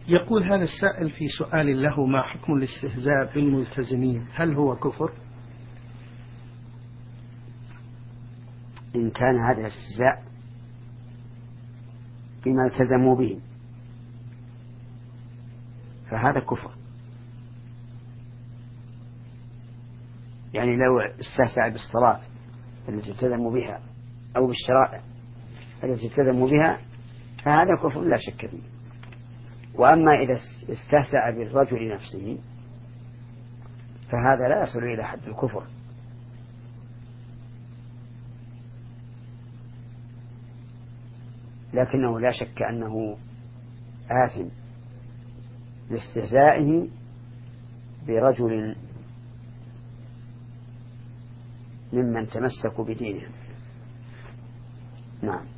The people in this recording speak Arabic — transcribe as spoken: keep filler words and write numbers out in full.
يقول هذا السائل في سؤال له: ما حكم الاستهزاء بالملتزمين؟ هل هو كفر؟ إن كان هذا الاستهزاء بما التزموا به فهذا كفر. يعني لو استهزأ بالصلاة التي التزموا بها أو بالشرائع التي التزموا بها فهذا كفر لا شك فيه. وأما إذا استهزأ بالرجل نفسه فهذا لا يصل إلى حد الكفر، لكنه لا شك أنه آثم لاستهزائه برجل ممن تمسكوا بدينهم. نعم.